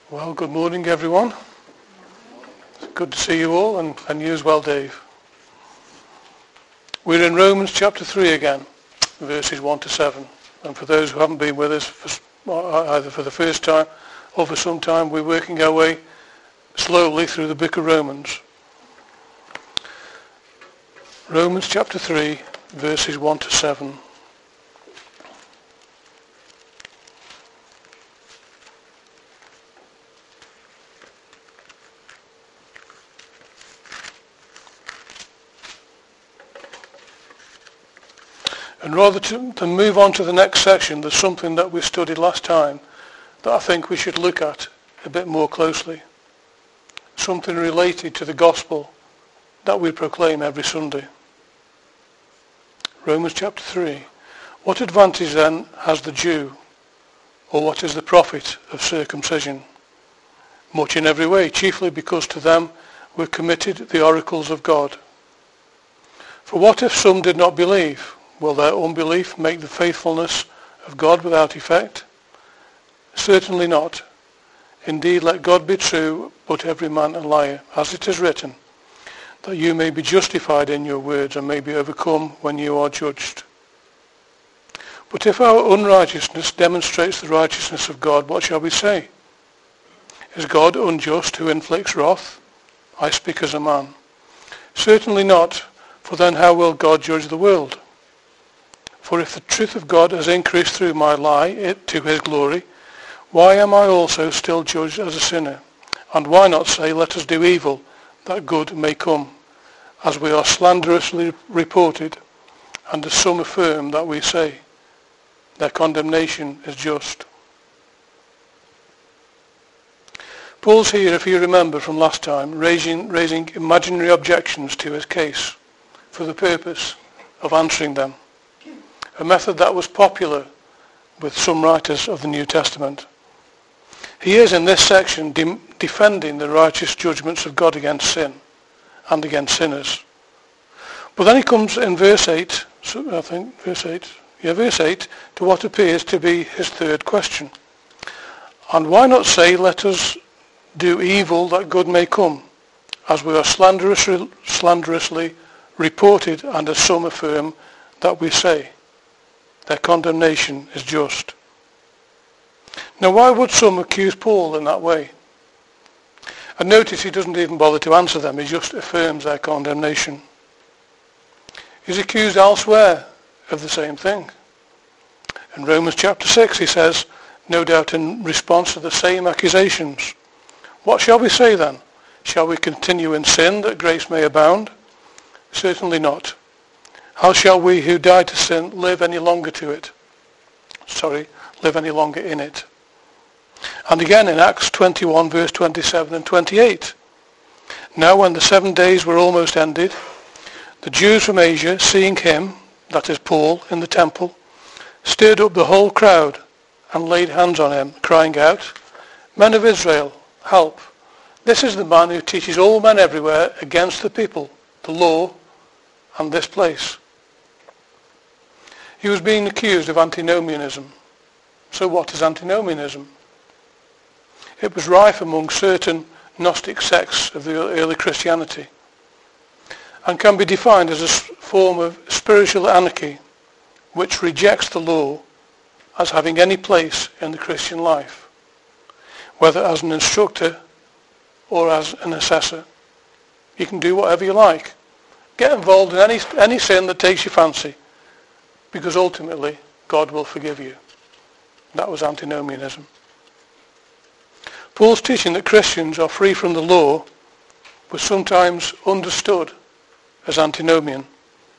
Well, good morning, everyone. It's good to see you all, and you as well, Dave. We're in Romans chapter 3 again, verses 1 to 7. And for those who haven't been with us either for the first time or for some time, we're working our way slowly through the book of Romans. Romans chapter 3, verses 1 to 7. And rather than move on to the next section, there's something that we studied last time that I think we should look at a bit more closely. Something related to the gospel that we proclaim every Sunday. Romans chapter 3. What advantage then has the Jew, or what is the profit of circumcision? Much in every way, chiefly because to them were committed the oracles of God. For what if some did not believe? Will their unbelief make the faithfulness of God without effect? Certainly not. Indeed, let God be true, but every man a liar, as it is written, that you may be justified in your words and may be overcome when you are judged. But if our unrighteousness demonstrates the righteousness of God, what shall we say? Is God unjust who inflicts wrath? I speak as a man. Certainly not, for then how will God judge the world? For if the truth of God has increased through my lie to his glory, why am I also still judged as a sinner? And why not say, let us do evil, that good may come, as we are slanderously reported, and as some affirm that we say, their condemnation is just. Paul's here, if you remember from last time, raising imaginary objections to his case for the purpose of answering them. A method that was popular with some writers of the New Testament. He is in this section defending the righteous judgments of God against sin and against sinners. But then he comes in verse 8 to what appears to be his third question. And why not say, let us do evil that good may come, as we are slanderously reported, and as some affirm that we say. Their condemnation is just. Now, why would some accuse Paul in that way? And notice he doesn't even bother to answer them. He just affirms their condemnation. He's accused elsewhere of the same thing. In Romans chapter 6 he says, no doubt in response to the same accusations, what shall we say then? Shall we continue in sin that grace may abound? Certainly not. How shall we who died to sin live any longer in it? And again in Acts 21 verse 27 and 28. Now when the 7 days were almost ended, the Jews from Asia, seeing him, that is Paul, in the temple, stirred up the whole crowd and laid hands on him, crying out, Men of Israel, help. This is the man who teaches all men everywhere against the people, the law, and this place. He was being accused of antinomianism. So what is antinomianism? It was rife among certain Gnostic sects of the early Christianity and can be defined as a form of spiritual anarchy which rejects the law as having any place in the Christian life, whether as an instructor or as an assessor. You can do whatever you like. Get involved in any sin that takes your fancy, because ultimately God will forgive you. That was antinomianism. Paul's teaching that Christians are free from the law was sometimes understood as antinomian.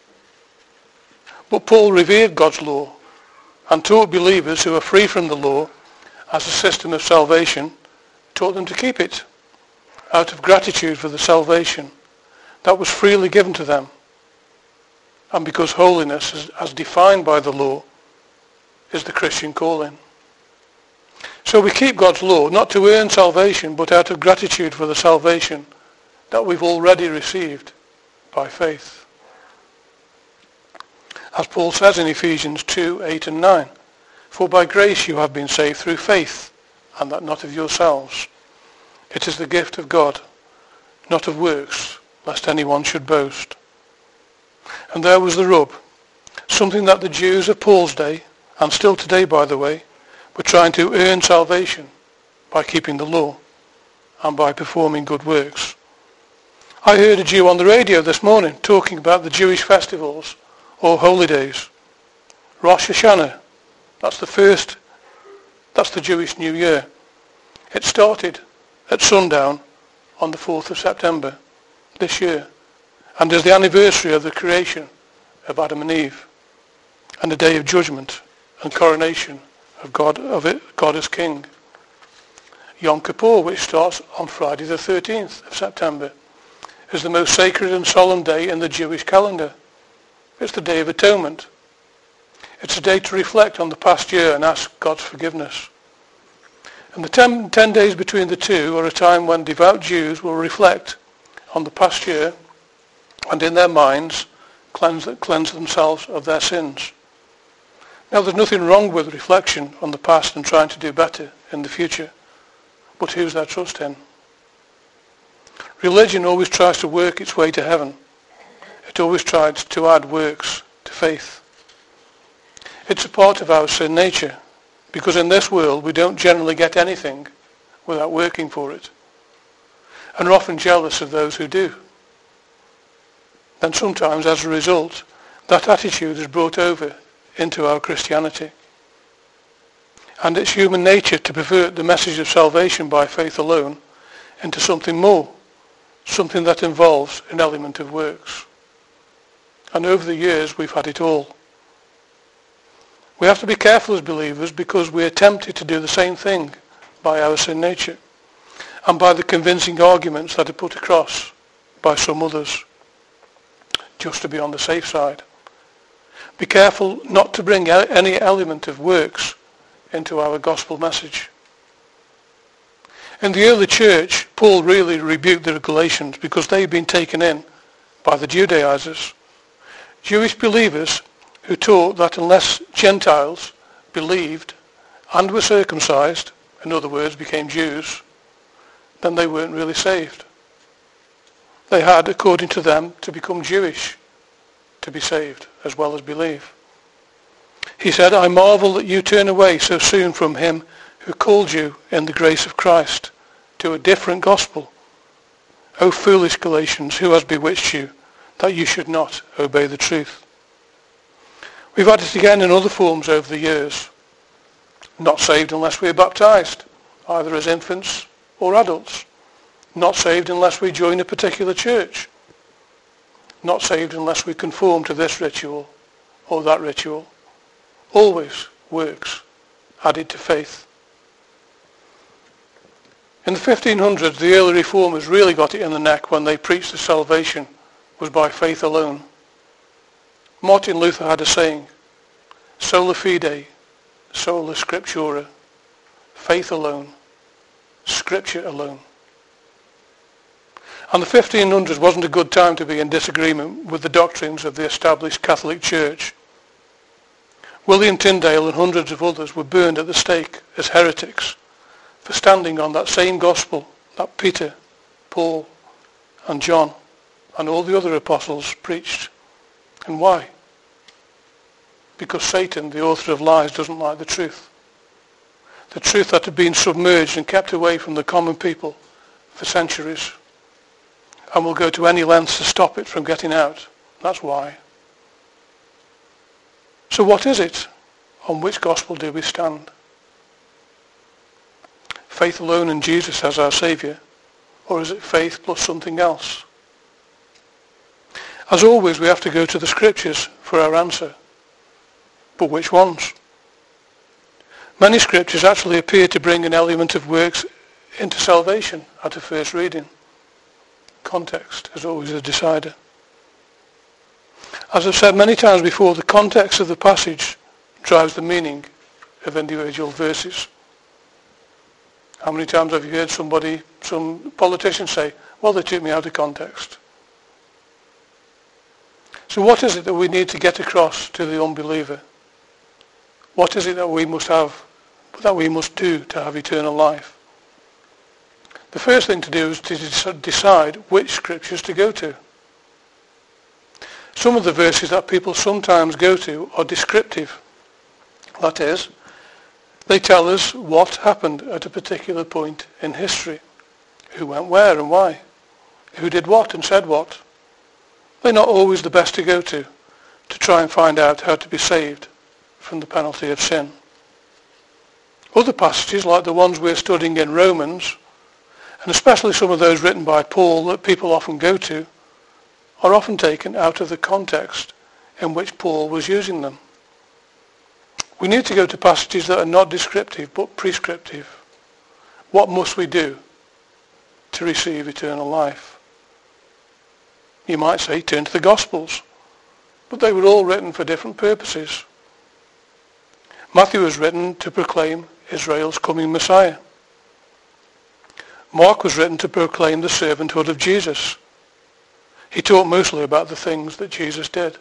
But Paul revered God's law and taught believers who are free from the law as a system of salvation, taught them to keep it out of gratitude for the salvation that was freely given to them. And because holiness, as defined by the law, is the Christian calling. So we keep God's law, not to earn salvation, but out of gratitude for the salvation that we've already received by faith. As Paul says in Ephesians 2, 8 and 9, For by grace you have been saved through faith, and that not of yourselves. It is the gift of God, not of works, lest anyone should boast. And there was the rub, something that the Jews of Paul's day, and still today by the way, were trying to earn salvation by keeping the law and by performing good works. I heard a Jew on the radio this morning talking about the Jewish festivals or holy days. Rosh Hashanah, that's the Jewish New Year. It started at sundown on the 4th of September this year, and is the anniversary of the creation of Adam and Eve, and the day of judgment and coronation of God as King. Yom Kippur, which starts on Friday the 13th of September, is the most sacred and solemn day in the Jewish calendar. It's the Day of Atonement. It's a day to reflect on the past year and ask God's forgiveness. And the 10 days between the two are a time when devout Jews will reflect on the past year and in their minds cleanse themselves of their sins. Now, there's nothing wrong with reflection on the past and trying to do better in the future, but who's their trust in? Religion always tries to work its way to heaven. It always tries to add works to faith. It's a part of our sin nature, because in this world we don't generally get anything without working for it, and are often jealous of those who do. And sometimes, as a result, that attitude is brought over into our Christianity. And it's human nature to pervert the message of salvation by faith alone into something more, something that involves an element of works. And over the years we've had it all. We have to be careful as believers because we are tempted to do the same thing by our sin nature and by the convincing arguments that are put across by some others, just to be on the safe side. Be careful not to bring any element of works into our gospel message. In the early church, Paul really rebuked the Galatians because they'd been taken in by the Judaizers, Jewish believers who taught that unless Gentiles believed and were circumcised, in other words, became Jews, then they weren't really saved. They had, according to them, to become Jewish to be saved as well as believe. He said, I marvel that you turn away so soon from him who called you in the grace of Christ to a different gospel. O foolish Galatians, who has bewitched you that you should not obey the truth? We've had it again in other forms over the years. Not saved unless we are baptized, either as infants or adults. Not saved unless we join a particular church. Not saved unless we conform to this ritual or that ritual. Always works added to faith. In the 1500s, the early reformers really got it in the neck when they preached that salvation was by faith alone. Martin Luther had a saying, sola fide, sola scriptura, faith alone, scripture alone. And the 1500s wasn't a good time to be in disagreement with the doctrines of the established Catholic Church. William Tyndale and hundreds of others were burned at the stake as heretics for standing on that same gospel that Peter, Paul, and John and all the other apostles preached. And why? Because Satan, the author of lies, doesn't like the truth. The truth that had been submerged and kept away from the common people for centuries, and will go to any lengths to stop it from getting out. That's why. So what is it? On which gospel do we stand? Faith alone in Jesus as our Saviour, or is it faith plus something else? As always, we have to go to the Scriptures for our answer. But which ones? Many Scriptures actually appear to bring an element of works into salvation at a first reading. Context is always a decider. As I've said many times before, the context of the passage drives the meaning of individual verses. How many times have you heard some politician say, well, they took me out of context? So what is it that we need to get across to the unbeliever? What is it that we must do to have eternal life? The first thing to do is to decide which scriptures to go to. Some of the verses that people sometimes go to are descriptive. That is, they tell us what happened at a particular point in history, who went where and why, who did what and said what. They're not always the best to go to try and find out how to be saved from the penalty of sin. Other passages, like the ones we're studying in Romans, and especially some of those written by Paul that people often go to, are often taken out of the context in which Paul was using them. We need to go to passages that are not descriptive but prescriptive. What must we do to receive eternal life? You might say turn to the Gospels, but they were all written for different purposes. Matthew was written to proclaim Israel's coming Messiah. Mark was written to proclaim the servanthood of Jesus. He taught mostly about the things that Jesus did.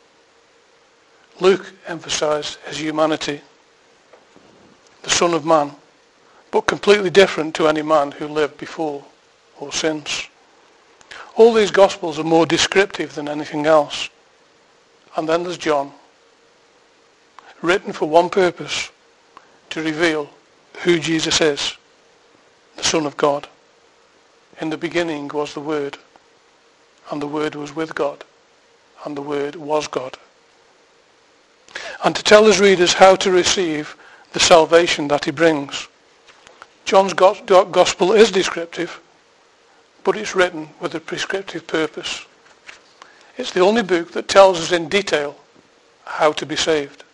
Luke emphasized his humanity, the Son of Man, but completely different to any man who lived before or since. All these Gospels are more descriptive than anything else. And then there's John, written for one purpose, to reveal who Jesus is, the Son of God. In the beginning was the Word, and the Word was with God, and the Word was God. And to tell his readers how to receive the salvation that he brings. John's Gospel is descriptive, but it's written with a prescriptive purpose. It's the only book that tells us in detail how to be saved.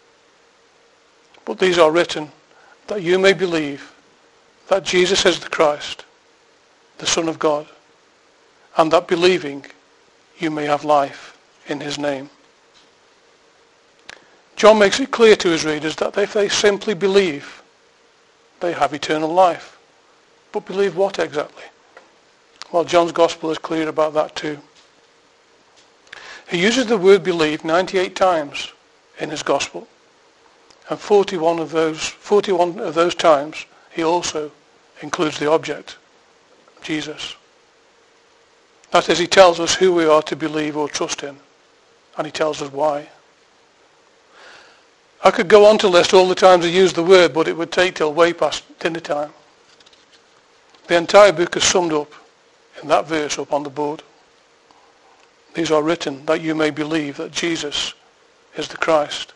But these are written that you may believe that Jesus is the Christ, the Son of God, and that believing you may have life in his name. John makes it clear to his readers that if they simply believe, they have eternal life. But believe what exactly? Well, John's Gospel is clear about that too. He uses the word believe 98 times in his Gospel. And 41 of those times he also includes the object, Jesus. That is, he tells us who we are to believe or trust in, and he tells us why. I could go on to list all the times he used the word, but it would take till way past dinner time. The entire book is summed up in that verse up on the board. These are written that you may believe that Jesus is the Christ,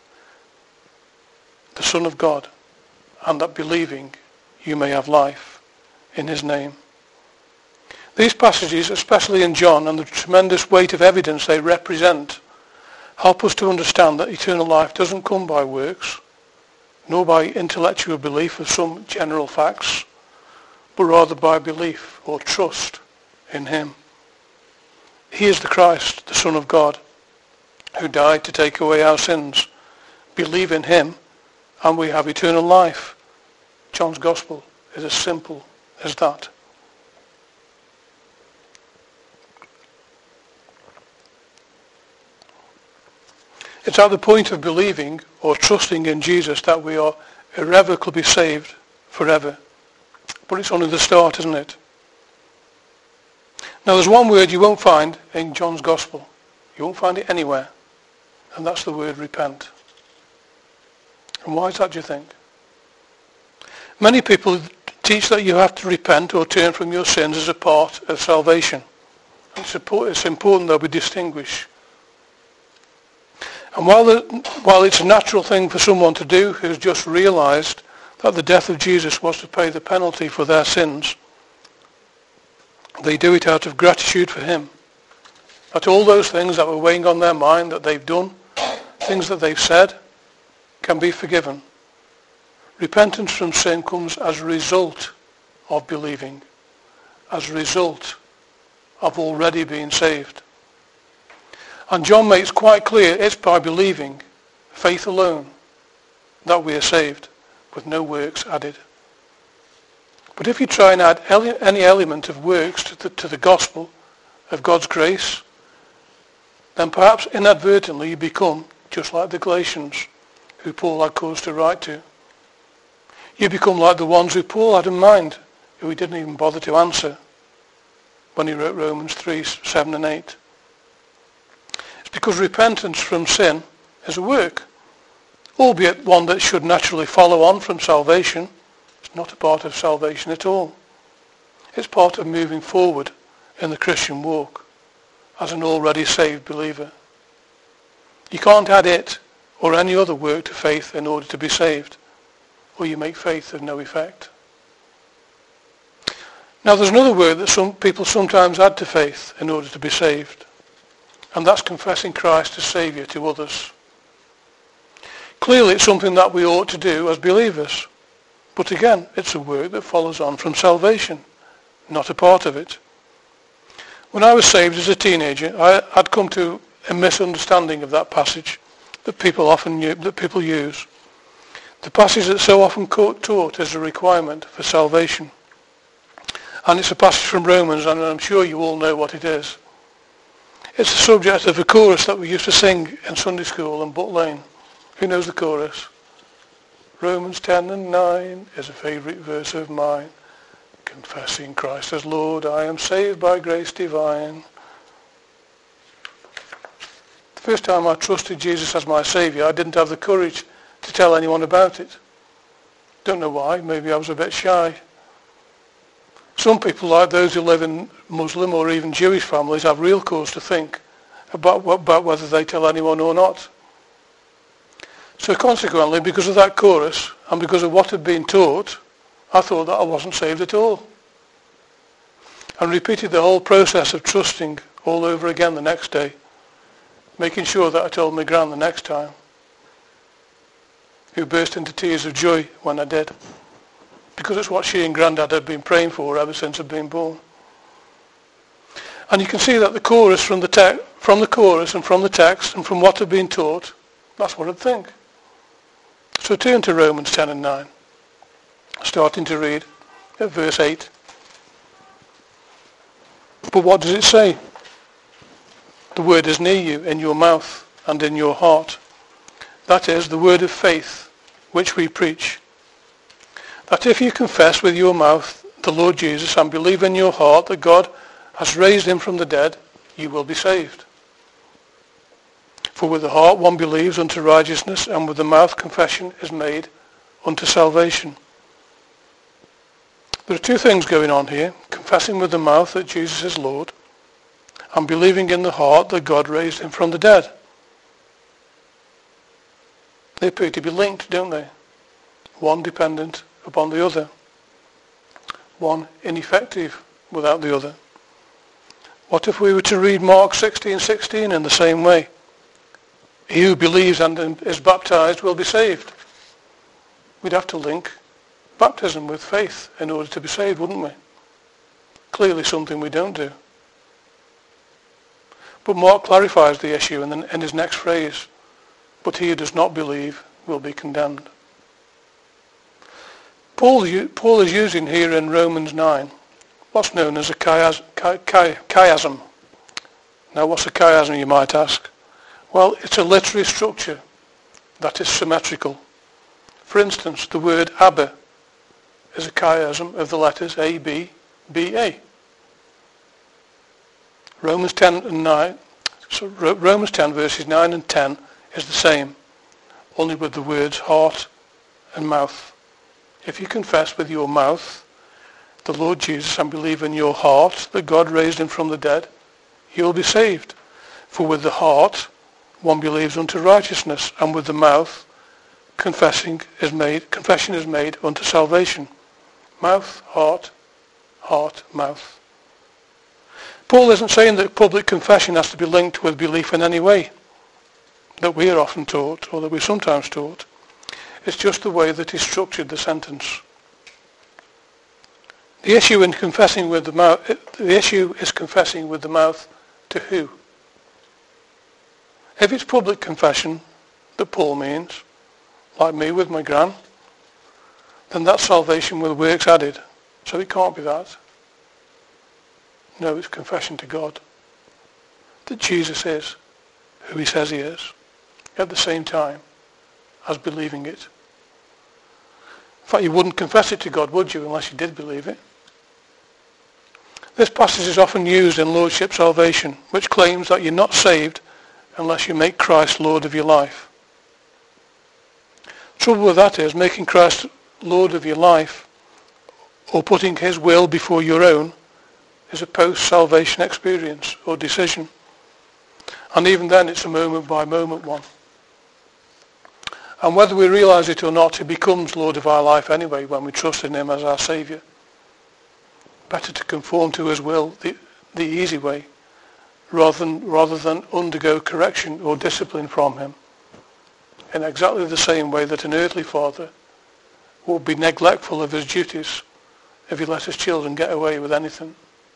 the Son of God, and that believing you may have life in his name. These passages, especially in John, and the tremendous weight of evidence they represent, help us to understand that eternal life doesn't come by works, nor by intellectual belief of some general facts, but rather by belief or trust in him. He is the Christ, the Son of God, who died to take away our sins. Believe in him, and we have eternal life. John's Gospel is as simple as that. It's at the point of believing or trusting in Jesus that we are irrevocably saved forever. But it's only the start, isn't it? Now there's one word you won't find in John's Gospel. You won't find it anywhere. And that's the word repent. And why is that, do you think? Many people teach that you have to repent or turn from your sins as a part of salvation. It's important that we distinguish. And while it's a natural thing for someone to do who's just realized that the death of Jesus was to pay the penalty for their sins, they do it out of gratitude for him. That all those things that were weighing on their mind that they've done, things that they've said, can be forgiven. Repentance from sin comes as a result of believing, as a result of already being saved. And John makes quite clear it's by believing, faith alone, that we are saved, with no works added. But if you try and add any element of works to the gospel of God's grace, then perhaps inadvertently you become just like the Galatians, who Paul had cause to write to. You become like the ones who Paul had in mind, who he didn't even bother to answer when he wrote Romans 3, 7 and 8. It's because repentance from sin is a work, albeit one that should naturally follow on from salvation. It's not a part of salvation at all. It's part of moving forward in the Christian walk as an already saved believer. You can't add it or any other work to faith in order to be saved, or you make faith of no effect. Now there's another word that some people sometimes add to faith in order to be saved, and that's confessing Christ as Saviour to others. Clearly it's something that we ought to do as believers, but again it's a work that follows on from salvation, not a part of it. When I was saved as a teenager, I'd come to a misunderstanding of that passage that people use. The passage that's so often taught as a requirement for salvation. And it's a passage from Romans, and I'm sure you all know what it is. It's the subject of a chorus that we used to sing in Sunday school in Butt Lane. Who knows the chorus? Romans 10 and 9 is a favourite verse of mine. Confessing Christ as Lord, I am saved by grace divine. The first time I trusted Jesus as my Saviour, I didn't have the courage to tell anyone about it. Don't know why, maybe I was a bit shy. Some people, like those who live in Muslim or even Jewish families, have real cause to think about whether they tell anyone or not. So consequently, because of that chorus and because of what had been taught, I thought that I wasn't saved at all. And repeated the whole process of trusting all over again the next day, making sure that I told my gran the next time, who burst into tears of joy when I did, because it's what she and Grandad had been praying for ever since I'd been born. And you can see that the chorus from the chorus and from the text and from what had been taught, that's what I'd think. So turn to Romans 10 and 9, starting to read at verse 8. But what does it say? The word is near you, in your mouth and in your heart. That is the word of faith which we preach. That if you confess with your mouth the Lord Jesus and believe in your heart that God has raised him from the dead, you will be saved. For with the heart one believes unto righteousness, and with the mouth confession is made unto salvation. There are two things going on here: confessing with the mouth that Jesus is Lord, and believing in the heart that God raised him from the dead. They appear to be linked, don't they? One dependent upon the other. One ineffective without the other. What if we were to read Mark 16:16 in the same way? He who believes and is baptized will be saved. We'd have to link baptism with faith in order to be saved, wouldn't we? Clearly something we don't do. But Mark clarifies the issue in his next phrase. But he who does not believe will be condemned. Paul is using here in Romans 9 what's known as a chiasm. Now what's a chiasm, you might ask? Well, it's a literary structure that is symmetrical. For instance, the word Abba is a chiasm of the letters A, B, B, A. Romans 10 verses 9 and 10 is the same, only with the words heart and mouth. If you confess with your mouth the Lord Jesus and believe in your heart that God raised him from the dead, you will be saved. For with the heart one believes unto righteousness, and with the mouth confession is made unto salvation. Mouth, heart, heart, mouth. Paul isn't saying that public confession has to be linked with belief in any way that we are often taught, or that we're sometimes taught. It's just the way that he structured the sentence. The issue is confessing with the mouth to who? If it's public confession that Paul means, like me with my gran, then that's salvation with works added. So it can't be that. No, it's confession to God that Jesus is who he says he is, at the same time as believing it. In fact, you wouldn't confess it to God, would you, unless you did believe it? This passage is often used in Lordship salvation, which claims that you're not saved unless you make Christ Lord of your life. Trouble with that is making Christ Lord of your life or putting his will before your own is a post-salvation experience or decision. And even then it's a moment-by-moment one. And whether we realise it or not, he becomes Lord of our life anyway when we trust in him as our Saviour. Better to conform to his will the easy way rather than undergo correction or discipline from him in exactly the same way that an earthly father would be neglectful of his duties if he let his children get away with anything.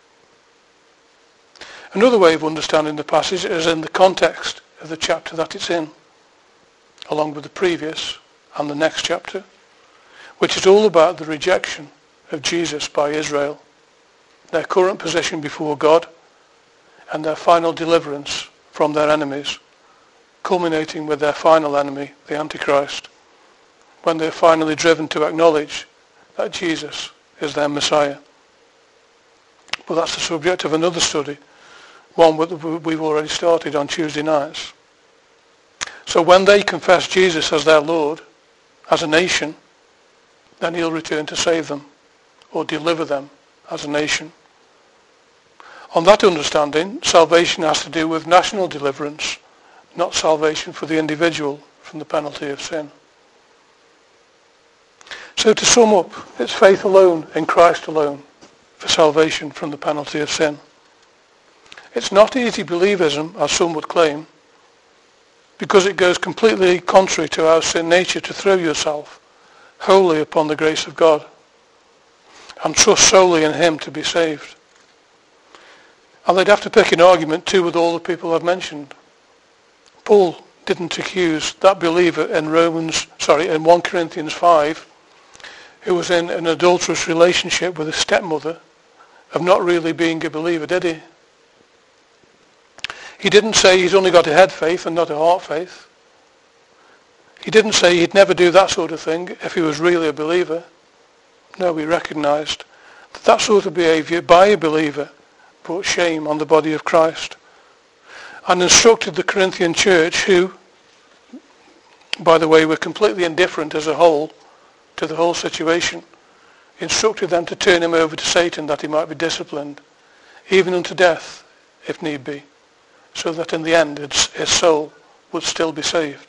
Another way of understanding the passage is in the context of the chapter that it's in, along with the previous and the next chapter, which is all about the rejection of Jesus by Israel, their current position before God, and their final deliverance from their enemies, culminating with their final enemy, the Antichrist, when they're finally driven to acknowledge that Jesus is their Messiah. But that's the subject of another study, one we've already started on Tuesday nights. So when they confess Jesus as their Lord, as a nation, then he'll return to save them or deliver them as a nation. On that understanding, salvation has to do with national deliverance, not salvation for the individual from the penalty of sin. So to sum up, it's faith alone in Christ alone for salvation from the penalty of sin. It's not easy believism, as some would claim, because it goes completely contrary to our sin nature to throw yourself wholly upon the grace of God and trust solely in him to be saved. And they'd have to pick an argument too with all the people I've mentioned. Paul didn't accuse that believer in 1 Corinthians 5, who was in an adulterous relationship with his stepmother, of not really being a believer, did he? He didn't say he's only got a head faith and not a heart faith. He didn't say he'd never do that sort of thing if he was really a believer. No, we recognised that sort of behaviour by a believer brought shame on the body of Christ, and instructed the Corinthian church, who, by the way, were completely indifferent as a whole to the whole situation, instructed them to turn him over to Satan that he might be disciplined, even unto death, if need be, so that in the end his soul would still be saved.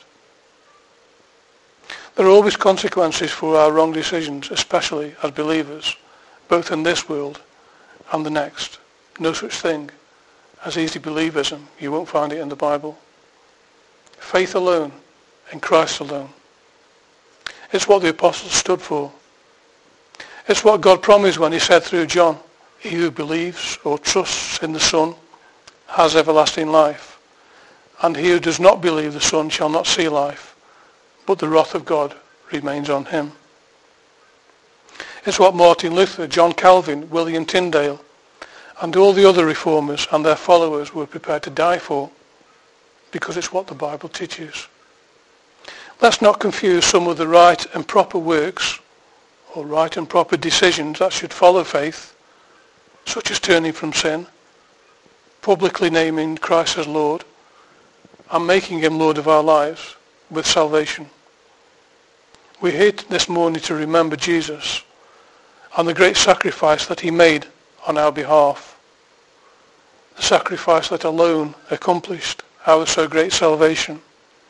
There are always consequences for our wrong decisions, especially as believers, both in this world and the next. No such thing as easy believism. You won't find it in the Bible. Faith alone in Christ alone. It's what the apostles stood for. It's what God promised when he said through John, he who believes or trusts in the Son has everlasting life, and he who does not believe the Son shall not see life, but the wrath of God remains on him. It's what Martin Luther, John Calvin, William Tyndale, and all the other reformers and their followers were prepared to die for, because it's what the Bible teaches. Let's not confuse some of the right and proper works or right and proper decisions that should follow faith, such as turning from sin, publicly naming Christ as Lord, and making him Lord of our lives, with salvation. We're here this morning to remember Jesus and the great sacrifice that he made on our behalf. The sacrifice that alone accomplished our so great salvation.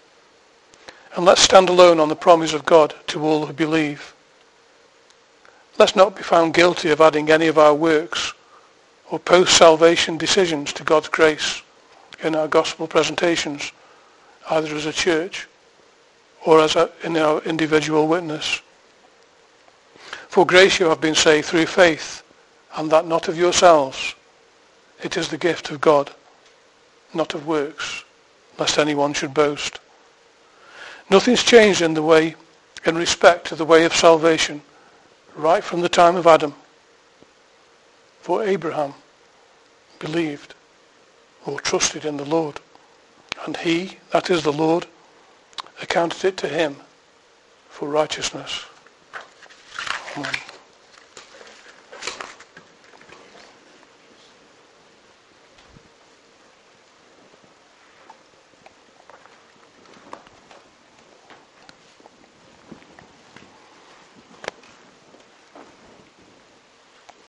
And let's stand alone on the promise of God to all who believe. Let's not be found guilty of adding any of our works or post-salvation decisions to God's grace in our gospel presentations, either as a church or in our individual witness. For grace you have been saved through faith, and that not of yourselves. It is the gift of God, not of works, lest anyone should boast. Nothing's changed in respect to the way of salvation, right from the time of Adam. For Abraham believed or trusted in the Lord, and he, that is the Lord, accounted it to him for righteousness. Amen.